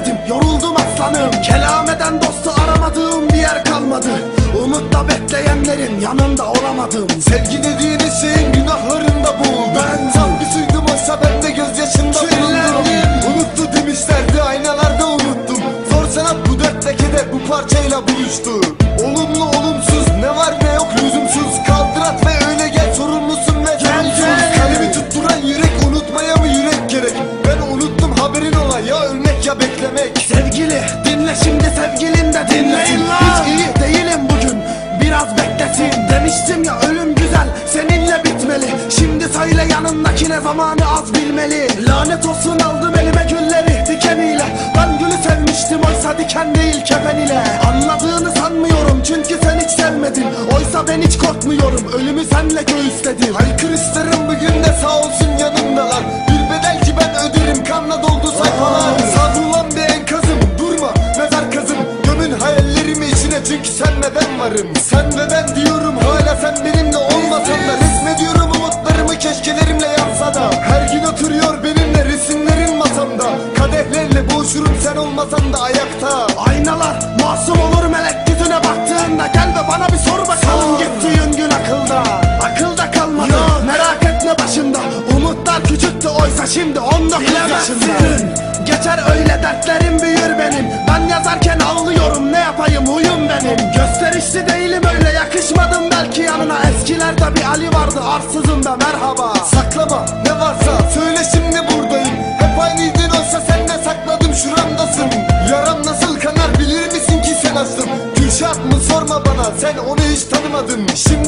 özledim, yoruldum aslanım. Kelameden dostu aramadığım bir yer kalmadı. Umutla bekleyenlerin yanında olamadım. Sevgi dediğiniz şeyin günahlarında boğuldum. Ben tam bir suydum, oysa ben de gözyaşında bulundum. Unuttu demişlerdi, aynalarda unuttum. Zor sanat bu dert lekede bu parçayla buluştu. Olumlu olumsuz, ne var ne yok lüzumsuz. Kaldır at ve öyle gel, sorumlusun ve sorumsuz. Kalemi tutturan yürek, unutmaya mı yürek gerek? Ben unuttum, haberin ola, ya ölmek ya beklemek. Sevgili dinle şimdi, sevgilin de dinleyin. Hiç iyi değilim bugün, biraz beklesin. Demiştim ya ölüm güzel, seninle bitmeli. Şimdi söyle yanındakine zamanı az bilmeli. Lanet olsun aldım elime gülleri dikeniyle. Ben gülü sevmiştim, oysa diken değil kefen ile. Anladığını sanmıyorum çünkü sen hiç sevmedin. Oysa ben hiç korkmuyorum, ölümü senle göğüsledim. Haykır isterim bugün de sağ olsun yanımdalar. Bir bedel ki ben öderim, kanla doldu sayfalar. Savrulan bir enkazım, durma mezar kazım. Gömün hayallerimi içine çünkü sen ve ben varım. Sen ve ben diyorum, hala sen benimle olmasan da. Resmediyorum umutlarımı keşkelerimle yansa da. Her gün oturuyor benimle resimlerin masamda. Kadehlerle boğuşurum sen olmasan da ayakta. Aynalar masum olur melek yüzüne baktığında. Gel ve bana bir sor bakalım, gittiğin gün akılda. Akılda kalmadı, merak etme başında. Umutlar küçüktü oysa şimdi 19 yaşında. Geçer öyle dertlerim büyür benim. Ben yazarken ağlıyorum, ne yapayım huyum benim. Gösterişli değilim öyle, yakışmadım belki yanına. Eskilerde bir Ali vardı, arsızım da merhaba. Saklama ne varsa söyle, şimdi buradayım. Hep aynıydın oysa sen de sakladım şuramdasın. Yaram nasıl kanar bilir misin ki sen astım. Gülşah mı sorma bana, sen onu hiç tanımadın. Şimdi